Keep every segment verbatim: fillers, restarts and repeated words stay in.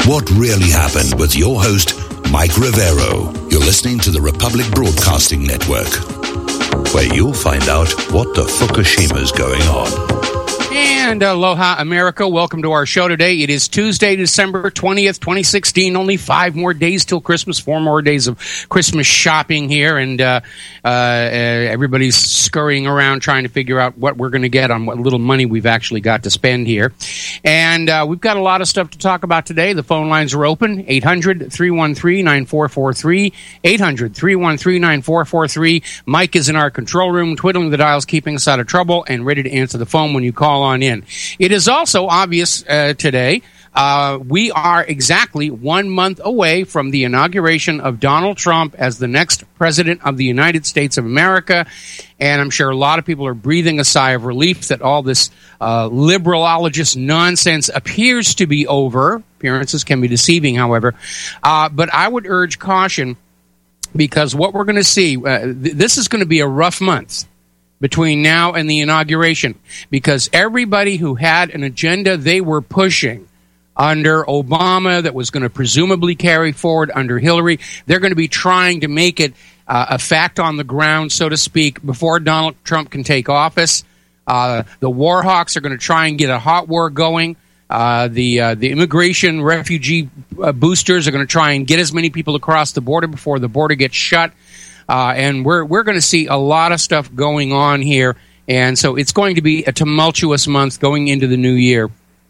What really happened with your host, Mike Rivero. You're listening to the Republic Broadcasting Network, where you'll find out what the Fukushima's going on. And aloha, America. Welcome to our show today. It is Tuesday, December twentieth, twenty sixteen. Only five more days till Christmas, four more days of Christmas shopping here. And uh, uh, everybody's scurrying around trying to figure out what we're going to get on what little money we've actually got to spend here. And uh, we've got a lot of stuff to talk about today. The phone lines are open, eight hundred, three one three, nine four four three, eight hundred, three one three, nine four four three. Mike is in our control room, twiddling the dials, keeping us out of trouble, and ready to answer the phone when you call on in. It is also obvious uh, today uh, we are exactly one month away from the inauguration of Donald Trump as the next president of the United States of America, and I'm sure a lot of people are breathing a sigh of relief that all this uh, liberalologist nonsense appears to be over. Appearances can be deceiving, however, uh, but I would urge caution, because what we're going to see, uh, th- this is going to be a rough month between now and the inauguration, because everybody who had an agenda they were pushing under Obama that was going to presumably carry forward under Hillary, they're going to be trying to make it uh, a fact on the ground, so to speak, before Donald Trump can take office. Uh, the war hawks are going to try and get a hot war going. Uh, the uh, the immigration refugee uh, boosters are going to try and get as many people across the border before the border gets shut. Uh, and we're we're going to see a lot of stuff going on here, and so it's going to be a tumultuous month going into the new year.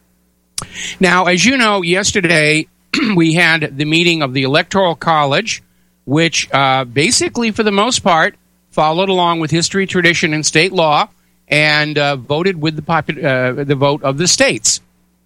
Now, as you know, yesterday we had the meeting of the Electoral College, which uh, basically, for the most part, followed along with history, tradition, and state law, and uh, voted with the popu- uh, the vote of the states.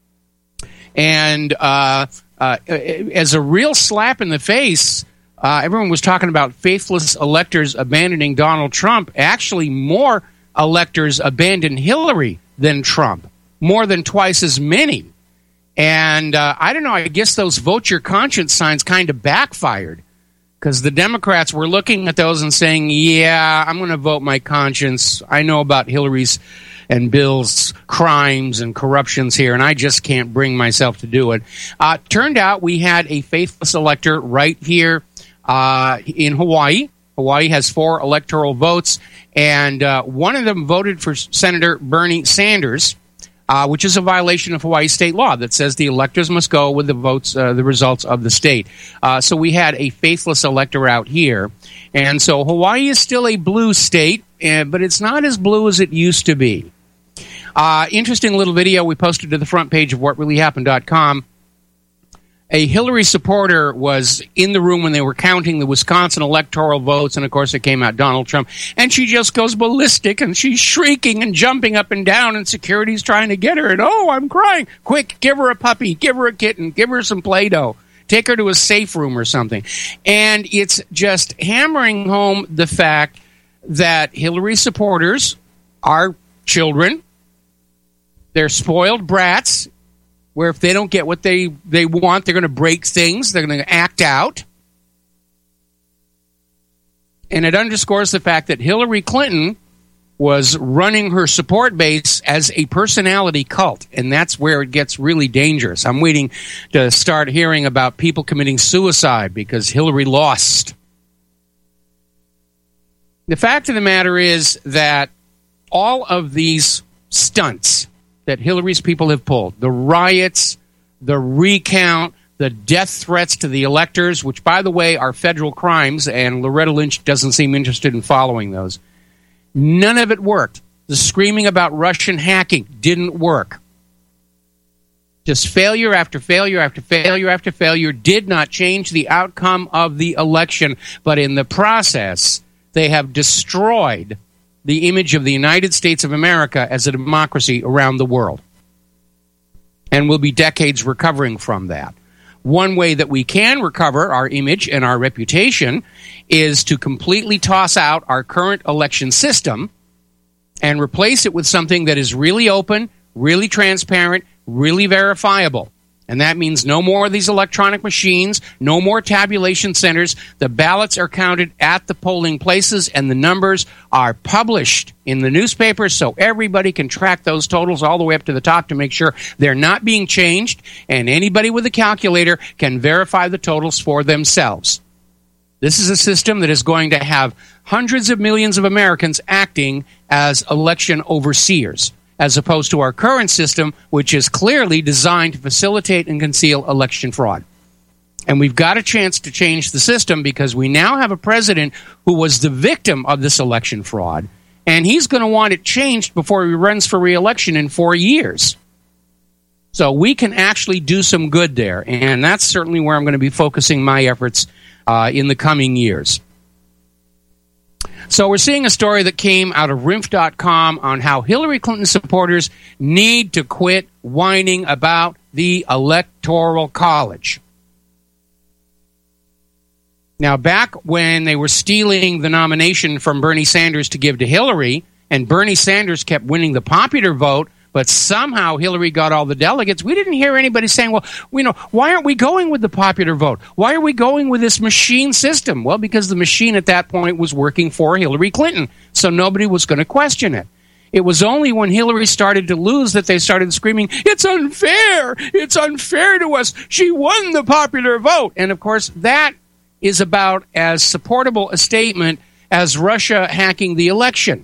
And uh, uh, as a real slap in the face, Uh, everyone was talking about faithless electors abandoning Donald Trump. Actually, more electors abandoned Hillary than Trump, more than twice as many. And uh, I don't know, I guess those vote your conscience signs kind of backfired, because the Democrats were looking at those and saying, yeah, I'm going to vote my conscience. I know about Hillary's and Bill's crimes and corruptions here, and I just can't bring myself to do it. Uh, turned out we had a faithless elector right here Uh, in Hawaii. Hawaii has four electoral votes, and uh, one of them voted for Senator Bernie Sanders, uh, which is a violation of Hawaii state law that says the electors must go with the votes, uh, the results of the state. Uh, so we had a faithless elector out here, and so Hawaii is still a blue state, uh, but it's not as blue as it used to be. Uh, interesting little video we posted to the front page of what really happened dot com. A Hillary supporter was in the room when they were counting the Wisconsin electoral votes, and of course it came out Donald Trump, and she just goes ballistic, and she's shrieking and jumping up and down, and security's trying to get her, and oh, I'm crying. Quick, give her a puppy, give her a kitten, give her some Play-Doh, take her to a safe room or something. And it's just hammering home the fact that Hillary supporters are children. They're spoiled brats, where if they don't get what they, they want, they're going to break things, they're going to act out. And it underscores the fact that Hillary Clinton was running her support base as a personality cult, and that's where it gets really dangerous. I'm waiting to start hearing about people committing suicide because Hillary lost. The fact of the matter is that all of these stunts that Hillary's people have pulled, the riots, the recount, the death threats to the electors, which, by the way, are federal crimes, and Loretta Lynch doesn't seem interested in following those. None of it worked. The screaming about Russian hacking didn't work. Just failure after failure after failure after failure did not change the outcome of the election, but in the process, they have destroyed the image of the United States of America as a democracy around the world. And we'll be decades recovering from that. One way that we can recover our image and our reputation is to completely toss out our current election system and replace it with something that is really open, really transparent, really verifiable. And that means no more of these electronic machines, no more tabulation centers. The ballots are counted at the polling places, and the numbers are published in the newspapers so everybody can track those totals all the way up to the top to make sure they're not being changed, and anybody with a calculator can verify the totals for themselves. This is a system that is going to have hundreds of millions of Americans acting as election overseers, as opposed to our current system, which is clearly designed to facilitate and conceal election fraud. And we've got a chance to change the system because we now have a president who was the victim of this election fraud, and he's going to want it changed before he runs for re-election in four years. So we can actually do some good there, and that's certainly where I'm going to be focusing my efforts uh, in the coming years. So we're seeing a story that came out of R I N F dot com on how Hillary Clinton supporters need to quit whining about the Electoral College. Now, back when they were stealing the nomination from Bernie Sanders to give to Hillary, and Bernie Sanders kept winning the popular vote, but somehow Hillary got all the delegates, we didn't hear anybody saying, well, you know, why aren't we going with the popular vote? Why are we going with this machine system? Well, because the machine at that point was working for Hillary Clinton, so nobody was going to question it. It was only when Hillary started to lose that they started screaming, it's unfair! It's unfair to us! She won the popular vote! And, of course, that is about as supportable a statement as Russia hacking the election.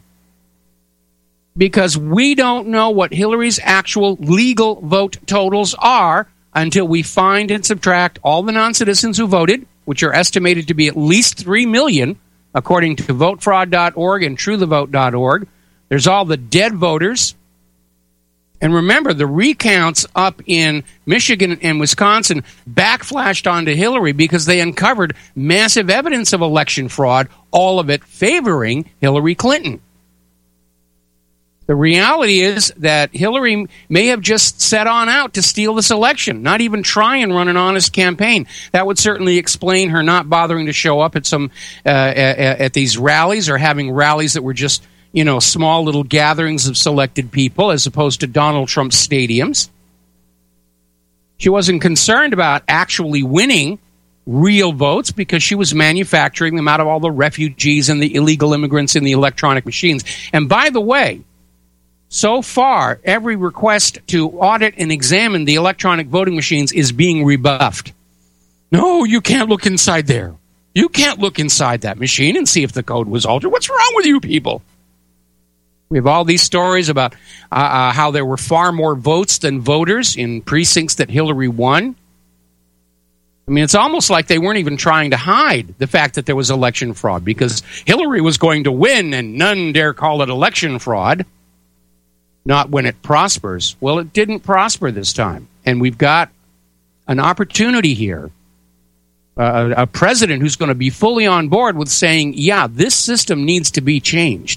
Because we don't know what Hillary's actual legal vote totals are until we find and subtract all the non-citizens who voted, which are estimated to be at least three million, according to vote fraud dot org and true the vote dot org. There's all the dead voters. And remember, the recounts up in Michigan and Wisconsin backflashed onto Hillary because they uncovered massive evidence of election fraud, all of it favoring Hillary Clinton. The reality is that Hillary may have just set on out to steal this election, not even try and run an honest campaign. That would certainly explain her not bothering to show up at some uh, at, at these rallies, or having rallies that were just, you know, small little gatherings of selected people as opposed to Donald Trump stadiums. She wasn't concerned about actually winning real votes because she was manufacturing them out of all the refugees and the illegal immigrants in the electronic machines. And by the way, so far, every request to audit and examine the electronic voting machines is being rebuffed. No, you can't look inside there. You can't look inside that machine and see if the code was altered. What's wrong with you people? We have all these stories about uh, uh, how there were far more votes than voters in precincts that Hillary won. I mean, it's almost like they weren't even trying to hide the fact that there was election fraud, because Hillary was going to win and none dare call it election fraud. Not when it prospers. Well, it didn't prosper this time. And we've got an opportunity here, uh, a president who's going to be fully on board with saying, yeah, this system needs to be changed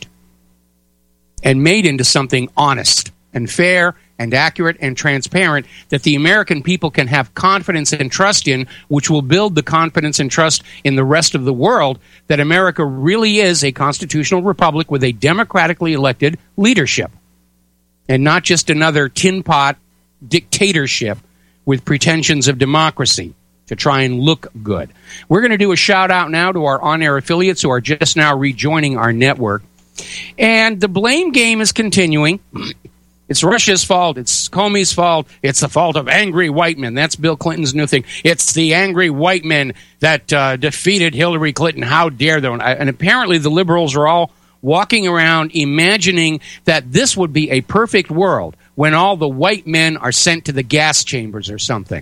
and made into something honest and fair and accurate and transparent that the American people can have confidence and trust in, which will build the confidence and trust in the rest of the world that America really is a constitutional republic with a democratically elected leadership. And not just another tin pot dictatorship with pretensions of democracy to try and look good. We're going to do a shout out now to our on-air affiliates who are just now rejoining our network. And the blame game is continuing. It's Russia's fault. It's Comey's fault. It's the fault of angry white men. That's Bill Clinton's new thing. It's the angry white men that uh, defeated Hillary Clinton. How dare they? And apparently the liberals are all walking around imagining that this would be a perfect world when all the white men are sent to the gas chambers or something.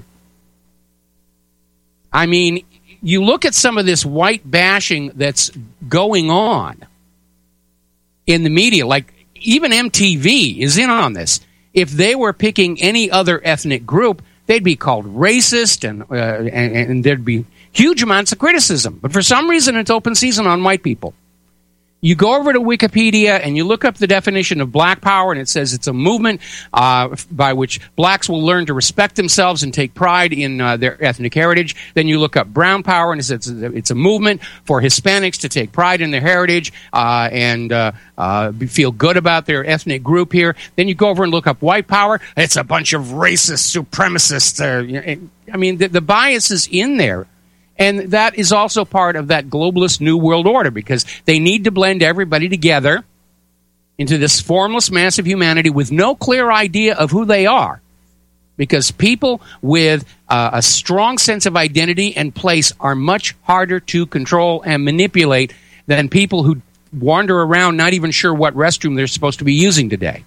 I mean, you look at some of this white bashing that's going on in the media, like even M T V is in on this. If they were picking any other ethnic group, they'd be called racist, and, uh, and, and there'd be huge amounts of criticism. But for some reason, it's open season on white people. You go over to Wikipedia and you look up the definition of black power, and it says it's a movement uh, by which blacks will learn to respect themselves and take pride in uh, their ethnic heritage. Then you look up brown power, and it says it's a movement for Hispanics to take pride in their heritage uh, and uh, uh, feel good about their ethnic group here. Then you go over and look up white power. It's a bunch of racist supremacists. Uh, I mean, the, the bias is in there. And that is also part of that globalist New World Order, because they need to blend everybody together into this formless mass of humanity with no clear idea of who they are. Because people with uh, a strong sense of identity and place are much harder to control and manipulate than people who wander around not even sure what restroom they're supposed to be using today.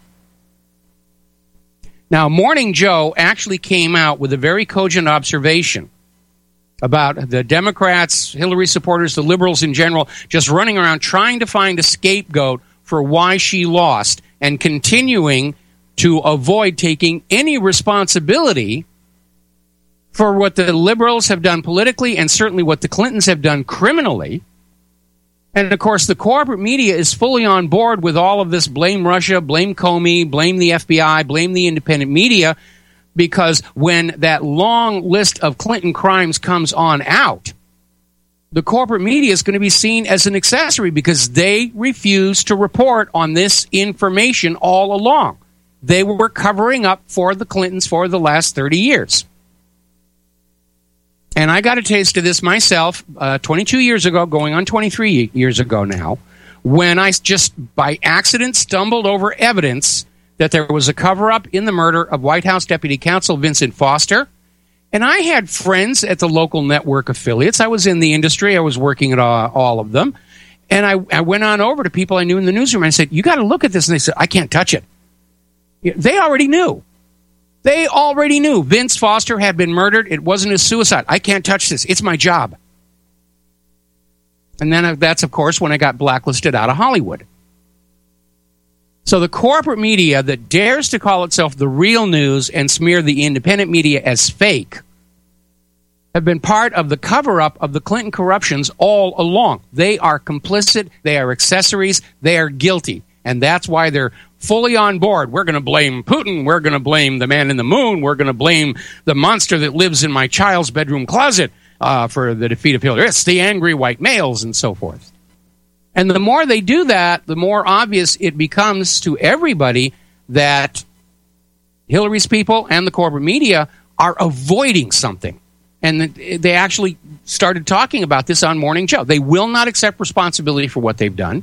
Now, Morning Joe actually came out with a very cogent observation about the Democrats, Hillary supporters, the liberals in general, just running around trying to find a scapegoat for why she lost and continuing to avoid taking any responsibility for what the liberals have done politically and certainly what the Clintons have done criminally. And, of course, the corporate media is fully on board with all of this blame Russia, blame Comey, blame the F B I, blame the independent media, because when that long list of Clinton crimes comes on out, the corporate media is going to be seen as an accessory because they refuse to report on this information all along. They were covering up for the Clintons for the last thirty years. And I got a taste of this myself uh, twenty-two years ago, going on twenty-three years ago now, when I just by accident stumbled over evidence that there was a cover-up in the murder of White House Deputy Counsel Vincent Foster. And I had friends at the local network affiliates. I was in the industry. I was working at all, all of them. And I, I went on over to people I knew in the newsroom and I said, you got to look at this. And they said, I can't touch it. They already knew. They already knew Vince Foster had been murdered. It wasn't a suicide. I can't touch this. It's my job. And then that's, of course, when I got blacklisted out of Hollywood. So the corporate media that dares to call itself the real news and smear the independent media as fake have been part of the cover-up of the Clinton corruptions all along. They are complicit. They are accessories. They are guilty. And that's why they're fully on board. We're going to blame Putin. We're going to blame the man in the moon. We're going to blame the monster that lives in my child's bedroom closet uh, for the defeat of Hillary. It's the angry white males and so forth. And the more they do that, the more obvious it becomes to everybody that Hillary's people and the corporate media are avoiding something. And they actually started talking about this on Morning Joe. They will not accept responsibility for what they've done.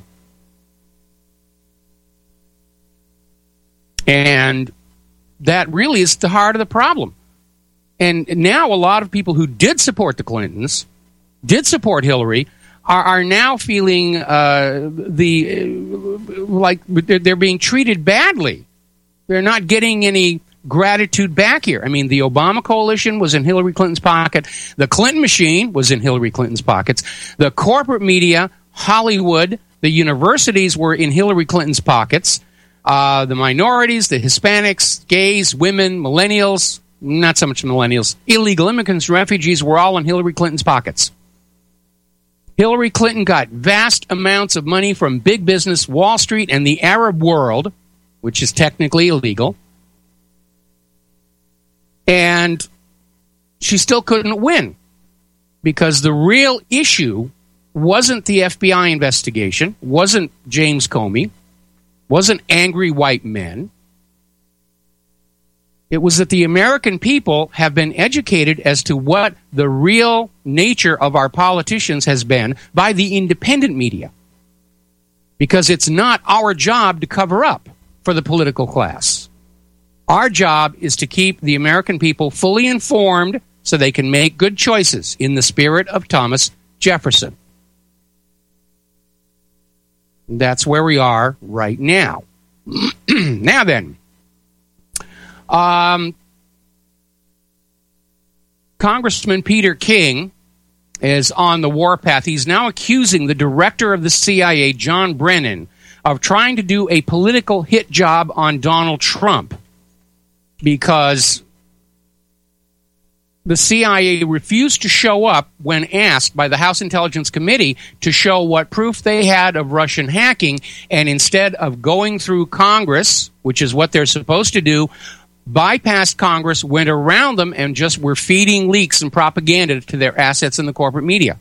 And that really is the heart of the problem. And now a lot of people who did support the Clintons, did support Hillary, are, are now feeling uh, the uh, like they're being treated badly. They're not getting any gratitude back here. I mean, the Obama coalition was in Hillary Clinton's pocket. The Clinton machine was in Hillary Clinton's pockets. The corporate media, Hollywood, the universities were in Hillary Clinton's pockets. Uh, the minorities, the Hispanics, gays, women, millennials, not so much millennials, illegal immigrants, refugees were all in Hillary Clinton's pockets. Hillary Clinton got vast amounts of money from big business, Wall Street, and the Arab world, which is technically illegal. And she still couldn't win because the real issue wasn't the F B I investigation, wasn't James Comey, wasn't angry white men. It was that the American people have been educated as to what the real nature of our politicians has been by the independent media. Because it's not our job to cover up for the political class. Our job is to keep the American people fully informed so they can make good choices in the spirit of Thomas Jefferson. That's where we are right now. Now then, um, Congressman Peter King is on the warpath. He's now accusing the director of the C I A, John Brennan, of trying to do a political hit job on Donald Trump because the C I A refused to show up when asked by the House Intelligence Committee to show what proof they had of Russian hacking, and instead of going through Congress, which is what they're supposed to do, bypassed Congress, went around them, and just were feeding leaks and propaganda to their assets in the corporate media.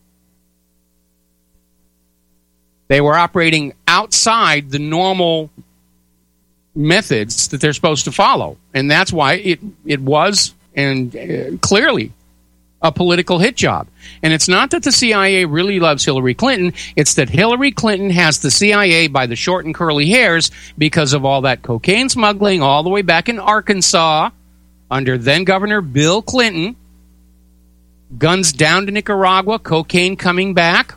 They were operating outside the normal methods that they're supposed to follow, and that's why it, it was and uh, clearly a political hit job. And it's not that the C I A really loves Hillary Clinton, it's that Hillary Clinton has the C I A by the short and curly hairs because of all that cocaine smuggling all the way back in Arkansas under then-Governor Bill Clinton, guns down to Nicaragua, cocaine coming back.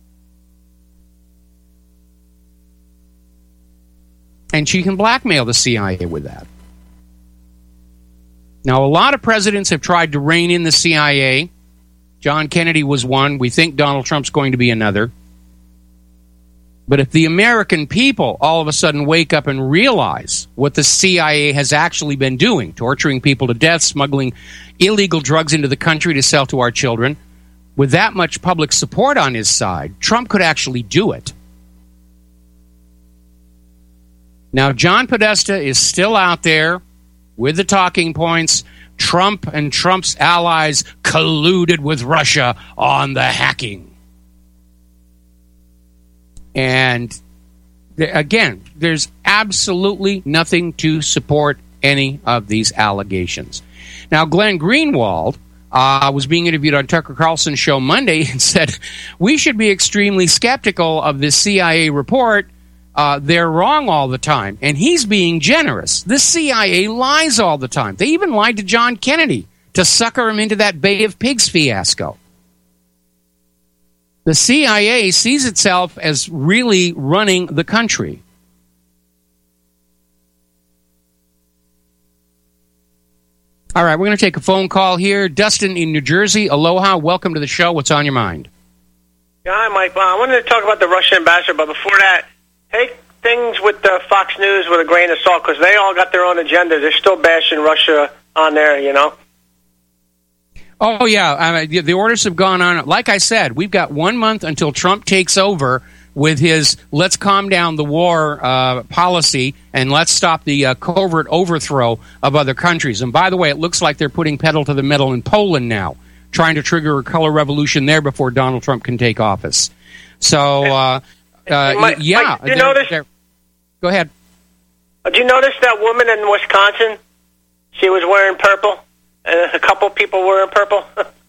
And she can blackmail the C I A with that. Now, a lot of presidents have tried to rein in the C I A. John Kennedy was one. We think Donald Trump's going to be another. But if the American people all of a sudden wake up and realize what the C I A has actually been doing, torturing people to death, smuggling illegal drugs into the country to sell to our children, with that much public support on his side, Trump could actually do it. Now, John Podesta is still out there with the talking points. Trump and Trump's allies colluded with Russia on the hacking. And again, there's absolutely nothing to support any of these allegations. Now, Glenn Greenwald uh, was being interviewed on Tucker Carlson's show Monday and said, we should be extremely skeptical of this C I A report. Uh, they're wrong all the time. And he's being generous. The C I A lies all the time. They even lied to John Kennedy to sucker him into that Bay of Pigs fiasco. The C I A sees itself as really running the country. All right, we're going to take a phone call here. Dustin in New Jersey. Aloha. Welcome to the show. What's on your mind? Yeah, hi, Mike. Well, I wanted to talk about the Russian ambassador, but before that, take things with the Fox News with a grain of salt, because they all got their own agenda. They're still bashing Russia on there, you know? Oh, yeah. I mean, the, the orders have gone on. Like I said, we've got one month until Trump takes over with his let's calm down the war uh, policy and let's stop the uh, covert overthrow of other countries. And by the way, it looks like they're putting pedal to the metal in Poland now, trying to trigger a color revolution there before Donald Trump can take office. So... Uh, Uh, Mike, yeah. Mike, do you notice, go ahead. Did you notice that woman in Wisconsin? She was wearing purple, and a couple people wearing purple.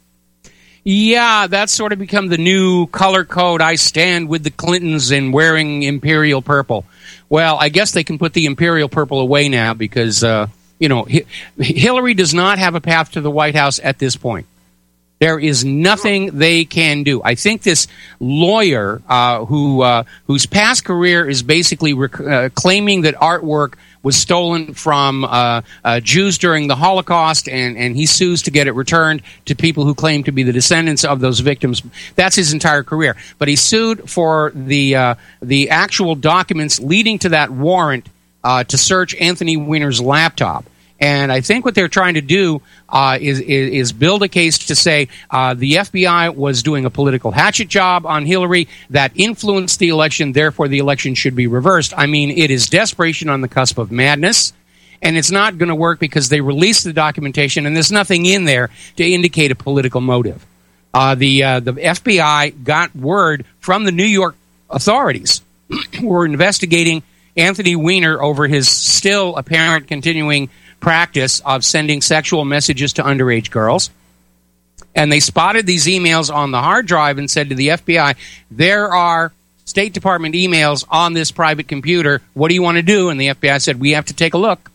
Yeah, that's sort of become the new color code. I stand with the Clintons in wearing imperial purple. Well, I guess they can put the imperial purple away now because, uh, you know, H- Hillary does not have a path to the White House at this point. There is nothing they can do. I think this lawyer uh, who uh, whose past career is basically rec- uh, claiming that artwork was stolen from uh, uh, Jews during the Holocaust, and, and he sues to get it returned to people who claim to be the descendants of those victims. That's his entire career. But he sued for the uh, the actual documents leading to that warrant uh, to search Anthony Weiner's laptop. And I think what they're trying to do uh, is, is is build a case to say uh, the F B I was doing a political hatchet job on Hillary that influenced the election, therefore the election should be reversed. I mean, it is desperation on the cusp of madness, and it's not going to work because they released the documentation, and there's nothing in there to indicate a political motive. Uh, the uh, the F B I got word from the New York authorities who were investigating Anthony Weiner over his still apparent continuing practice of sending sexual messages to underage girls. And they spotted these emails on the hard drive and said to the F B I, there are State Department emails on this private computer. What do you want to do? And the F B I said, we have to take a look.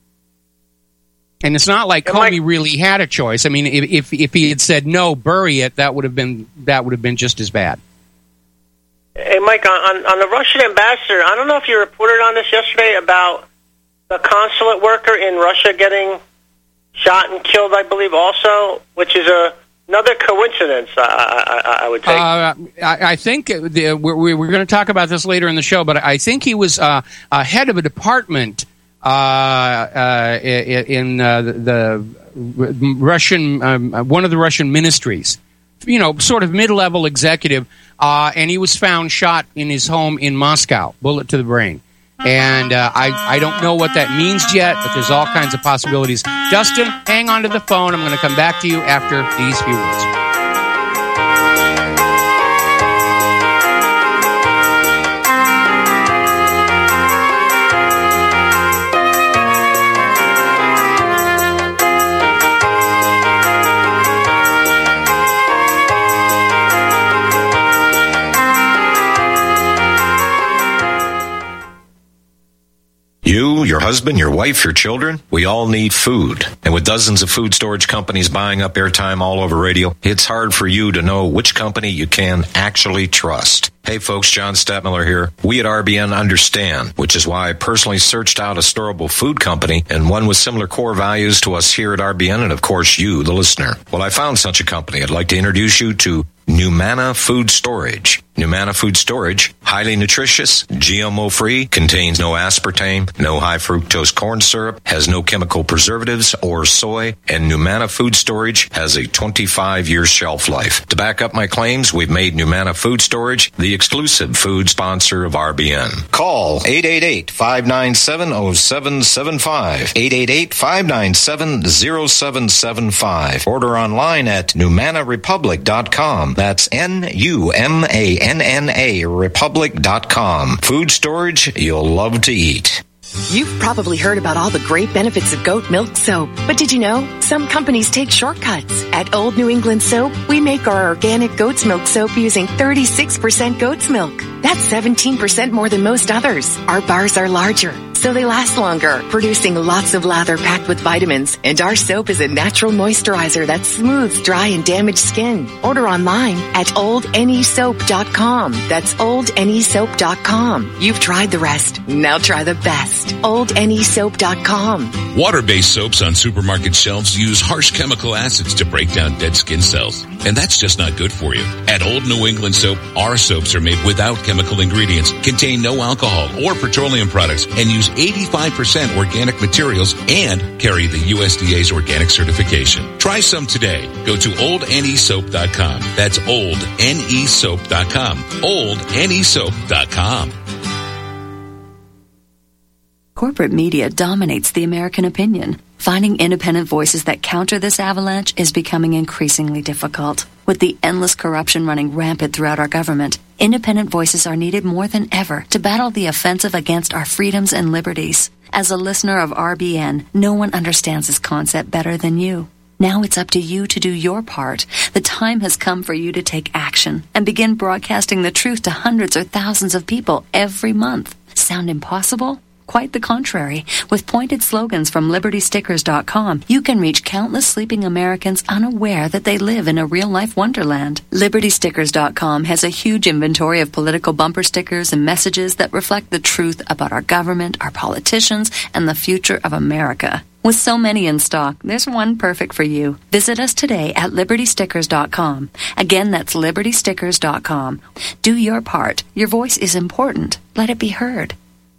And it's not like Comey really had a choice. I mean, if, if if he had said no, bury it, that would have been that would have been just as bad. Hey, Mike, on, on the Russian ambassador, I don't know if you reported on this yesterday about the consulate worker in Russia getting shot and killed, I believe, also, which is a, another coincidence, I, I, I would think. Uh, I, I think the, we're, we're going to talk about this later in the show, but I think he was uh, uh, head of a department uh, in uh, the Russian, um, one of the Russian ministries. You know, sort of mid-level executive, uh, and he was found shot in his home in Moscow, bullet to the brain. And uh, I, I don't know what that means yet, but there's all kinds of possibilities. Dustin, hang on to the phone. I'm going to come back to you after these few words. You, your husband, your wife, your children, we all need food. And with dozens of food storage companies buying up airtime all over radio, it's hard for you to know which company you can actually trust. Hey folks, John Stadtmiller here. We at R B N understand, which is why I personally searched out a storable food company and one with similar core values to us here at R B N and of course you, the listener. Well, I found such a company. I'd like to introduce you to Numana Food Storage. Numana Food Storage, highly nutritious, G M O-free, contains no aspartame, no high fructose corn syrup, has no chemical preservatives or soy, and Numana Food Storage has a twenty-five year shelf life. To back up my claims, we've made Numana Food Storage the exclusive food sponsor of R B N. Call eight eight eight, five nine seven, zero seven seven five, eight eight eight, five nine seven, zero seven seven five. Order online at numana republic dot com. That's N U M A N N A republic dot com. Food storage you'll love to eat. You've probably heard about all the great benefits of goat milk soap, but did you know some companies take shortcuts? At Old New England Soap, we make our organic goat's milk soap using thirty-six percent goat's milk. That's seventeen percent more than most others. Our bars are larger, so they last longer, producing lots of lather packed with vitamins. And our soap is a natural moisturizer that smooths dry and damaged skin. Order online at old n e soap dot com. That's old n e soap dot com. You've tried the rest. Now try the best. old n e soap dot com. Water-based soaps on supermarket shelves use harsh chemical acids to break down dead skin cells. And that's just not good for you. At Old New England Soap, our soaps are made without chemical ingredients, contain no alcohol or petroleum products, and use eighty-five percent organic materials and carry the U S D A's organic certification. Try some today. Go to old n e soap dot com. That's old n e soap dot com. old n e soap dot com. Corporate media dominates the American opinion. Finding independent voices that counter this avalanche is becoming increasingly difficult. With the endless corruption running rampant throughout our government, independent voices are needed more than ever to battle the offensive against our freedoms and liberties. As a listener of R B N, no one understands this concept better than you. Now it's up to you to do your part. The time has come for you to take action and begin broadcasting the truth to hundreds or thousands of people every month. Sound impossible? Quite the contrary. With pointed slogans from liberty stickers dot com, you can reach countless sleeping Americans unaware that they live in a real-life wonderland. liberty stickers dot com has a huge inventory of political bumper stickers and messages that reflect the truth about our government, our politicians, and the future of America. With so many in stock, there's one perfect for you. Visit us today at liberty stickers dot com. Again, that's liberty stickers dot com. Do your part. Your voice is important. Let it be heard.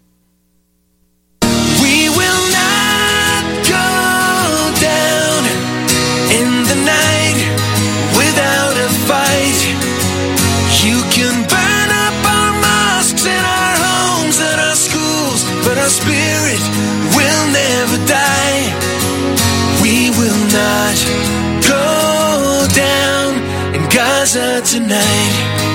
We will not go down in the night without a fight. You can burn up our mosques and our homes and our schools, but our spirit will never die. We will not go down in Gaza tonight.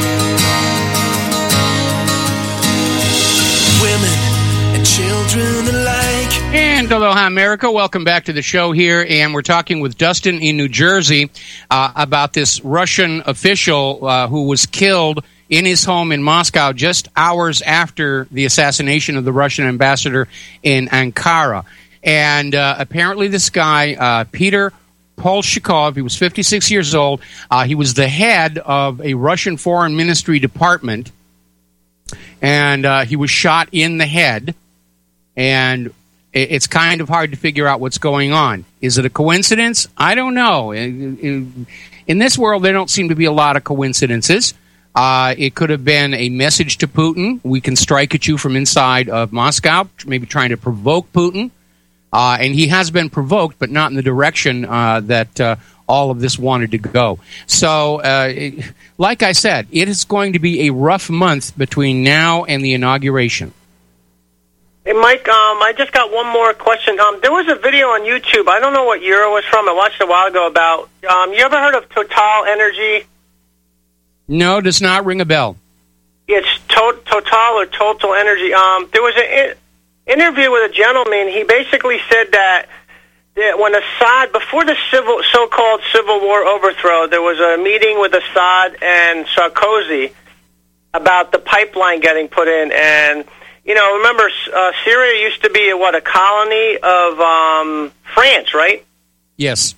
Women and children alike. And aloha, America. Welcome back to the show here. And we're talking with Dustin in New Jersey uh, about this Russian official uh, who was killed in his home in Moscow just hours after the assassination of the Russian ambassador in Ankara. And uh, apparently this guy, uh, Peter Polshikov, he was fifty-six years old. Uh, he was the head of a Russian foreign ministry department. And uh, he was shot in the head. And it's kind of hard to figure out what's going on. Is it a coincidence? I don't know. In this world, there don't seem to be a lot of coincidences. Uh, it could have been a message to Putin. We can strike at you from inside of Moscow, maybe trying to provoke Putin. Uh, and he has been provoked, but not in the direction uh, that uh, all of this wanted to go. So, uh, it, like I said, it is going to be a rough month between now and the inauguration. Hey, Mike, um, I just got one more question. Um, there was a video on YouTube. I don't know what year it was from. I watched it a while ago about, um, you ever heard of Total Energy? No, does not ring a bell. It's to- Total or Total Energy. Um, there was an in- interview with a gentleman. He basically said that, that when Assad, before the civil, so-called civil war overthrow, there was a meeting with Assad and Sarkozy about the pipeline getting put in. And, you know, remember, uh, Syria used to be, what, a colony of um, France, right? Yes.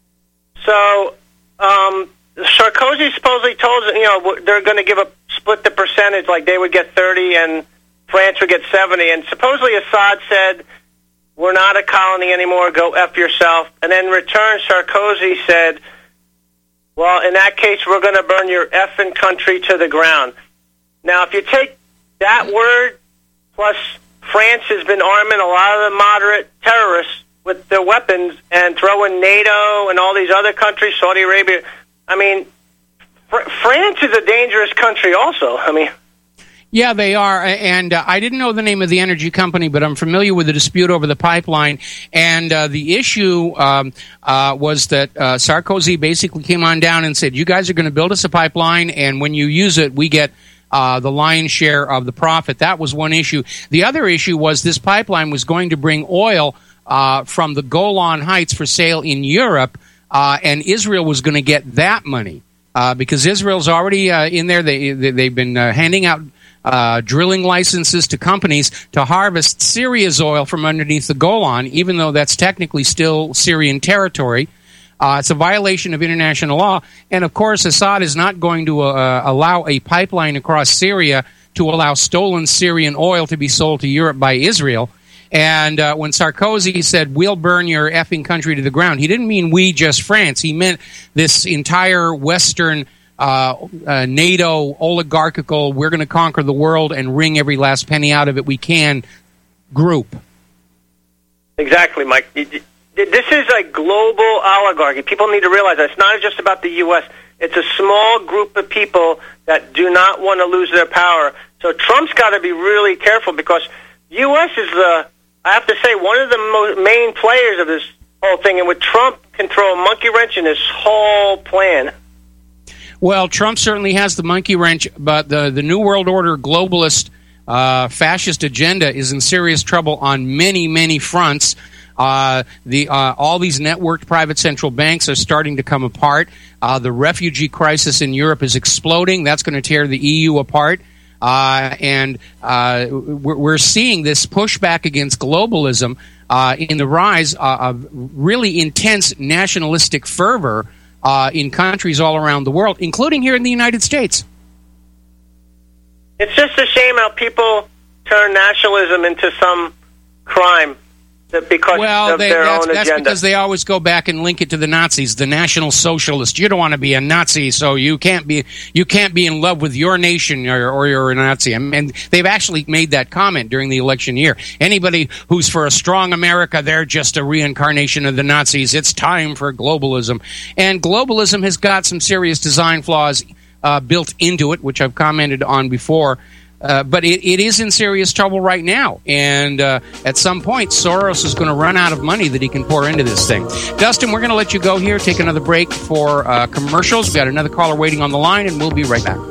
So, um... Sarkozy supposedly told, you know, they're going to give a split the percentage, like they would get thirty and France would get seventy. And supposedly Assad said, we're not a colony anymore, go F yourself. And in return, Sarkozy said, well, in that case, we're going to burn your effing country to the ground. Now, if you take that word, plus France has been arming a lot of the moderate terrorists with their weapons and throw in NATO and all these other countries, Saudi Arabia, I mean, fr- France is a dangerous country also. I mean... Yeah, they are, and uh, I didn't know the name of the energy company, but I'm familiar with the dispute over the pipeline, and uh, the issue um, uh, was that uh, Sarkozy basically came on down and said, you guys are going to build us a pipeline, and when you use it, we get uh, the lion's share of the profit. That was one issue. The other issue was this pipeline was going to bring oil uh, from the Golan Heights for sale in Europe, Uh, and Israel was going to get that money uh, because Israel's already uh, in there. They, they, they've been uh, handing out uh, drilling licenses to companies to harvest Syria's oil from underneath the Golan, even though that's technically still Syrian territory. Uh, it's a violation of international law. And, of course, Assad is not going to uh, allow a pipeline across Syria to allow stolen Syrian oil to be sold to Europe by Israel. And uh, when Sarkozy said, we'll burn your effing country to the ground, he didn't mean we, just France. He meant this entire Western uh, uh, NATO oligarchical, we're going to conquer the world and wring every last penny out of it we can group. Exactly, Mike. This is a global oligarchy. People need to realize that it's not just about the U S. It's a small group of people that do not want to lose their power. So Trump's got to be really careful because U S is the... I have to say, one of the mo- main players of this whole thing, and with Trump control monkey wrench in this whole plan. Well, Trump certainly has the monkey wrench, but the, the New World Order globalist uh, fascist agenda is in serious trouble on many, many fronts. Uh, the uh, all these networked private central banks are starting to come apart. Uh, the refugee crisis in Europe is exploding. That's going to tear the E U apart. Uh, and uh, we're, we're seeing this pushback against globalism uh, in the rise uh, of really intense nationalistic fervor uh, in countries all around the world, including here in the United States. It's just a shame how people turn nationalism into some crime because well, of they, their that's, own that's agenda. Because they always go back and link it to the Nazis, the National Socialist. You don't want to be a Nazi, so you can't be you can't be in love with your nation, or, or you're a Nazi. And they've actually made that comment during the election year. Anybody who's for a strong America, they're just a reincarnation of the Nazis. It's time for globalism. And globalism has got some serious design flaws uh, built into it, which I've commented on before. Uh, but it, it is in serious trouble right now. And uh, at some point, Soros is going to run out of money that he can pour into this thing. Dustin, we're going to let you go here, take another break for uh, commercials. We've got another caller waiting on the line, and we'll be right back.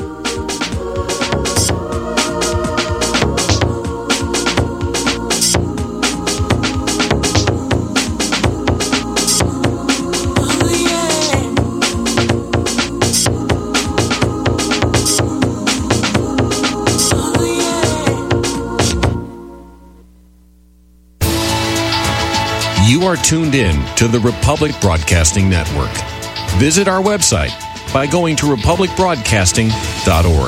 You are tuned in to the Republic Broadcasting Network. Visit our website by going to republic broadcasting dot org.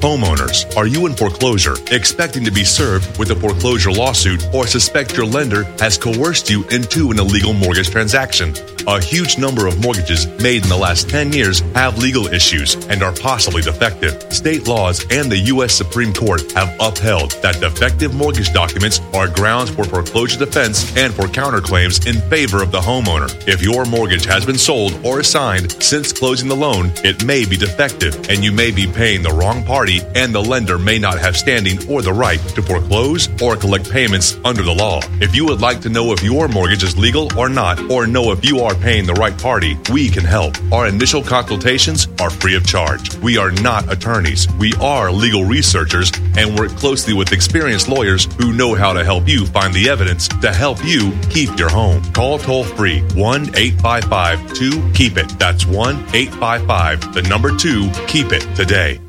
Homeowners, are you in foreclosure, expecting to be served with a foreclosure lawsuit, or suspect your lender has coerced you into an illegal mortgage transaction? A huge number of mortgages made in the last ten years have legal issues and are possibly defective. State laws and the U S Supreme Court have upheld that defective mortgage documents are grounds for foreclosure defense and for counterclaims in favor of the homeowner. If your mortgage has been sold or assigned since closing the loan, it may be defective and you may be paying the wrong party, and the lender may not have standing or the right to foreclose or collect payments under the law. If you would like to know if your mortgage is legal or not, or know if you are paying the right party, we can help. Our initial consultations are free of charge. We are not attorneys. We are legal researchers and work closely with experienced lawyers who know how to help you find the evidence to help you keep your home. Call toll free one eight five five two keep it. That's one eight five five, the number two, keep it today.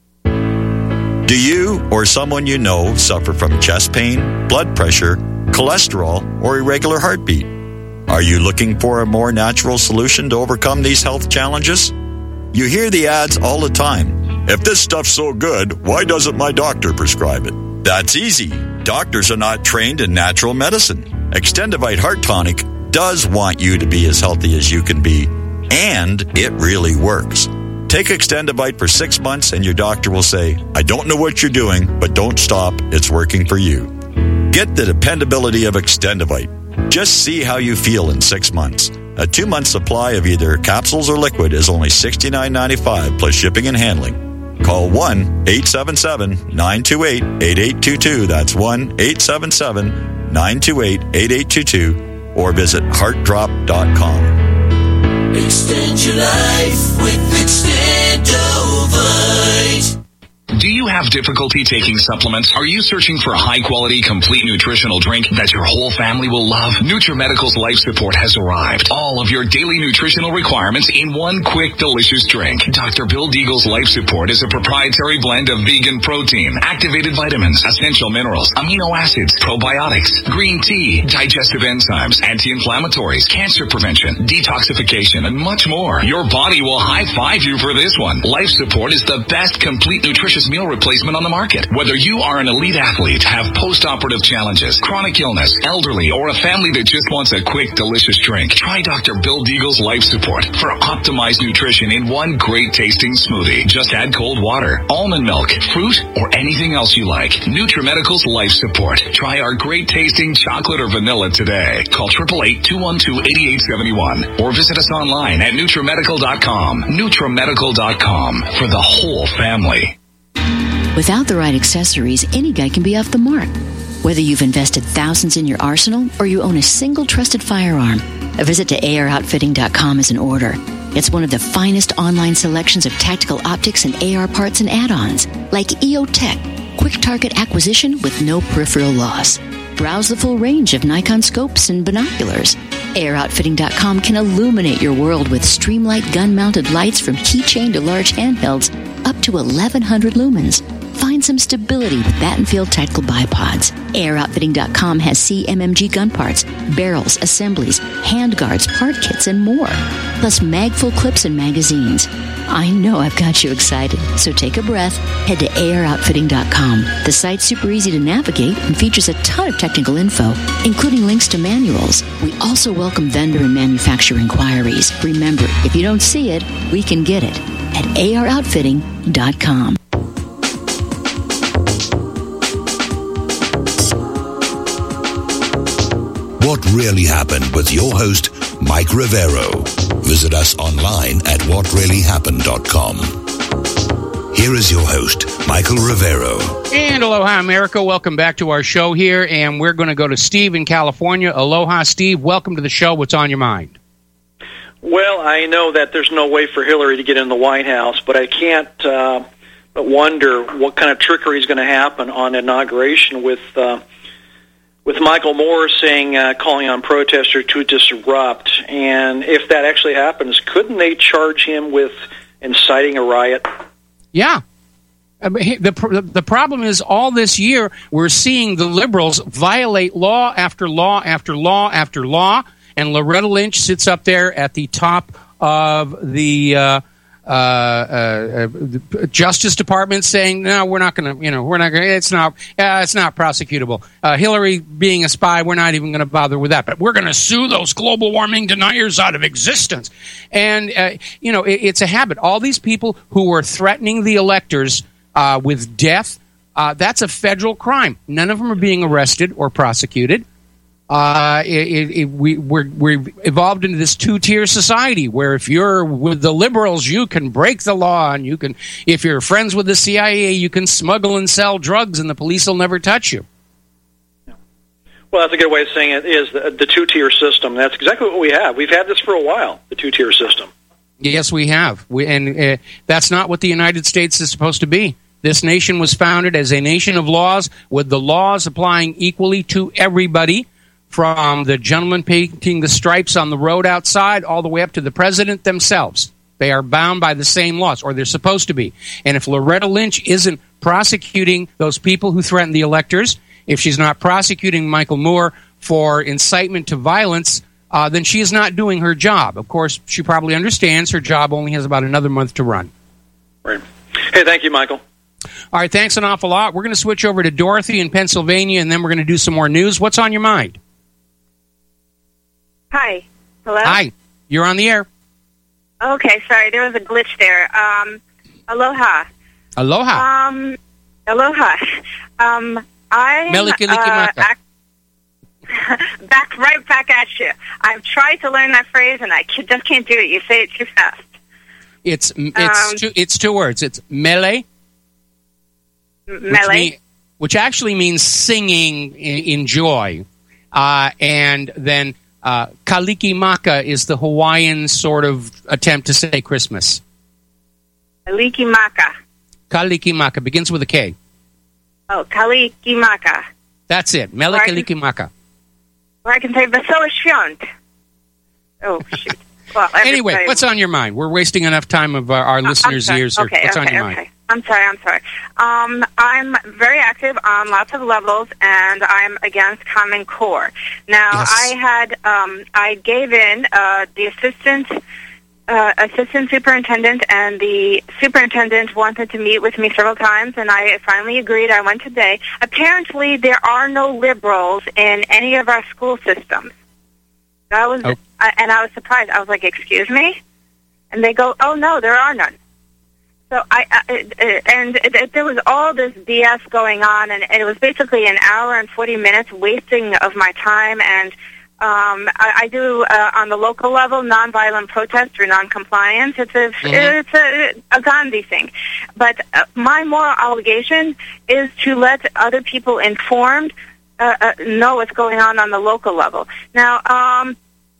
Do you or someone you know suffer from chest pain, blood pressure, cholesterol, or irregular heartbeat? Are you looking for a more natural solution to overcome these health challenges? You hear the ads all the time. If this stuff's so good, why doesn't my doctor prescribe it? That's easy. Doctors are not trained in natural medicine. Extendivite Heart Tonic does want you to be as healthy as you can be, and it really works. Take Extendivite for six months and your doctor will say, I don't know what you're doing, but don't stop. It's working for you. Get the dependability of Extendivite. Just see how you feel in six months. A two-month supply of either capsules or liquid is only sixty-nine ninety-five plus shipping and handling. Call one eight seven seven nine two eight eight eight two two. That's one eight seven seven nine two eight eight eight two two or visit heart drop dot com. Extend your life with Extendovite. Do you have difficulty taking supplements? Are you searching for a high-quality, complete nutritional drink that your whole family will love? NutriMedical's Life Support has arrived. All of your daily nutritional requirements in one quick, delicious drink. Doctor Bill Deagle's Life Support is a proprietary blend of vegan protein, activated vitamins, essential minerals, amino acids, probiotics, green tea, digestive enzymes, anti-inflammatories, cancer prevention, detoxification, and much more. Your body will high-five you for this one. Life Support is the best complete nutritious meal replacement on the market. Whether you are an elite athlete, have post-operative challenges, chronic illness, elderly, or a family that just wants a quick, delicious drink, try Doctor Bill Deagle's Life Support for optimized nutrition in one great-tasting smoothie. Just add cold water, almond milk, fruit, or anything else you like. NutriMedical's Life Support. Try our great-tasting chocolate or vanilla today. Call eight eight eight, two one two, eight eight seven one or visit us online at NutriMedical dot com. NutriMedical dot com for the whole family. Without the right accessories, any guy can be off the mark. Whether you've invested thousands in your arsenal or you own a single trusted firearm, a visit to A R outfitting dot com is in order. It's one of the finest online selections of tactical optics and A R parts and add-ons, like E O Tech, quick target acquisition with no peripheral loss. Browse the full range of Nikon scopes and binoculars. A R outfitting dot com can illuminate your world with Streamlight gun-mounted lights from keychain to large handhelds up to eleven hundred lumens. Find some stability with Battenfield Tactical Bipods. A R outfitting dot com has C M M G gun parts, barrels, assemblies, handguards, part kits, and more. Plus magful clips and magazines. I know I've got you excited, so take a breath. Head to A R outfitting dot com. The site's super easy to navigate and features a ton of technical info, including links to manuals. We also welcome vendor and manufacturer inquiries. Remember, if you don't see it, we can get it at A R outfitting dot com. What Really Happened with your host, Mike Rivero. Visit us online at what really happened dot com. Here is your host, Michael Rivero. And aloha, America. Welcome back to our show here. And we're going to go to Steve in California. Aloha, Steve. Welcome to the show. What's on your mind? Well, I know that there's no way for Hillary to get in the White House, but I can't uh, but wonder what kind of trickery is going to happen on inauguration with uh, with Michael Moore saying, uh, calling on protesters to disrupt. And if that actually happens, couldn't they charge him with inciting a riot? Yeah. I mean, the the problem is all this year we're seeing the liberals violate law after law after law after law, and Loretta Lynch sits up there at the top of the uh, uh, uh, uh, Justice Department saying, no, we're not going to, you know, we're not going to, it's not, uh, it's not prosecutable. Uh, Hillary being a spy, we're not even going to bother with that. But we're going to sue those global warming deniers out of existence. And, uh, you know, it, it's a habit. All these people who were threatening the electors uh, with death, uh, that's a federal crime. None of them are being arrested or prosecuted. Uh, it, it, it, we, we're, we're evolved into this two-tier society where if you're with the liberals, you can break the law, and you can, if you're friends with the C I A, you can smuggle and sell drugs, and the police will never touch you. Well, that's a good way of saying it, is the, the two-tier system. That's exactly what we have. We've had this for a while, the two-tier system. Yes, we have. We, and uh, that's not what the United States is supposed to be. This nation was founded as a nation of laws, with the laws applying equally to everybody, from the gentleman painting the stripes on the road outside all the way up to the president themselves. They are bound by the same laws, or they're supposed to be. And if Loretta Lynch isn't prosecuting those people who threaten the electors, if she's not prosecuting Michael Moore for incitement to violence, uh, then she is not doing her job. Of course, she probably understands her job only has about another month to run. Right. Hey, thank you, Michael. All right, thanks an awful lot. We're going to switch over to Dorothy in Pennsylvania, and then we're going to do some more news. What's on your mind? Hi. Hello? Hi. You're on the air. Okay, sorry. There was a glitch there. Um, aloha. Aloha. Um, aloha. Um, I'm uh, ac- back, right back at you. I've tried to learn that phrase, and I just can't do it. You say it too fast. It's it's um, two, it's two words. It's mele. Mele. Which, mean, which actually means singing in, in joy. Uh, and then uh, Kalikimaka is the Hawaiian sort of attempt to say Christmas. Kalikimaka. Kalikimaka begins with a K. Oh, Kalikimaka. That's it. Mele Kalikimaka. Or I can say Vasoashfiont. Oh, shoot. Well, anyway, what's on your mind? We're wasting enough time of uh, our uh, listeners' ears here. Okay, what's okay, on your okay. mind? I'm sorry, I'm sorry. Um, I'm very active on lots of levels, and I'm against Common Core. Now, yes. I had, um, I gave in uh, the assistant, uh, assistant superintendent, and the superintendent wanted to meet with me several times, and I finally agreed. I went today. Apparently, there are no liberals in any of our school systems. That was, oh. I, and I was surprised. I was like, "Excuse me," and they go, "Oh no, there are none." So I, I and it, it, there was all this B S going on, and it was basically an hour and forty minutes wasting of my time. And um, I, I do uh, on the local level nonviolent protest through noncompliance. It's a mm-hmm. it's a, a Gandhi thing, but uh, my moral obligation is to let other people informed uh, uh, know what's going on on the local level. Now. Um,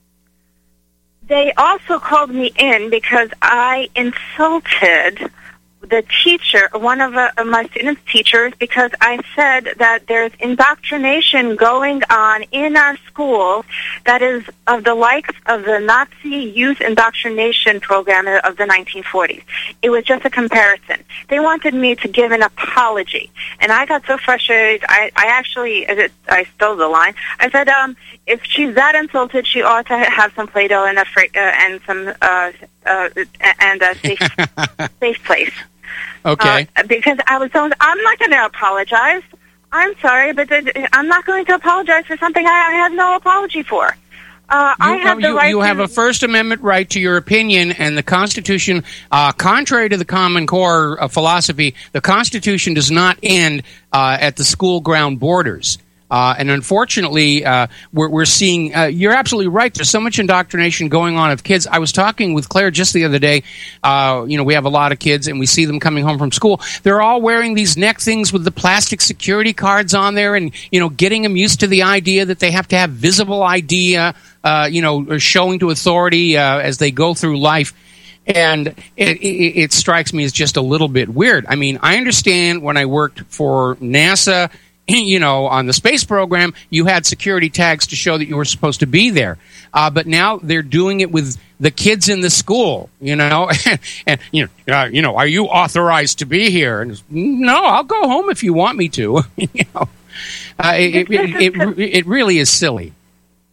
They also called me in because I insulted the teacher, one of uh, my students' teachers, because I said that there's indoctrination going on in our schools that is of the likes of the Nazi youth indoctrination program of the nineteen forties. It was just a comparison. They wanted me to give an apology, and I got so frustrated, I, I actually, I stole the line. I said, um, if she's that insulted, she ought to have some Play-Doh and, a fr- uh, and some uh, uh, and a safe, safe place. Okay. Uh, because I was told, I'm not going to apologize. I'm sorry, but I'm not going to apologize for something I have no apology for. Uh, you, I have the you, right you to... have a First Amendment right to your opinion, and the Constitution, uh, contrary to the Common Core uh, philosophy, the Constitution does not end uh, at the school ground borders. Uh, and unfortunately, uh, we're, we're seeing, uh, you're absolutely right, there's so much indoctrination going on of kids. I was talking with Claire just the other day. Uh, you know, we have a lot of kids, and we see them coming home from school. They're all wearing these neck things with the plastic security cards on there, and, you know, getting them used to the idea that they have to have visible I D, uh, uh, you know, showing to authority uh, as they go through life. And it, it, it strikes me as just a little bit weird. I mean, I understand when I worked for NASA, you know, on the space program, you had security tags to show that you were supposed to be there. Uh, but now they're doing it with the kids in the school, you know, and, you know, uh, you know, are you authorized to be here? And no, I'll go home if you want me to. you know, uh, it, it, it, it, it really is silly.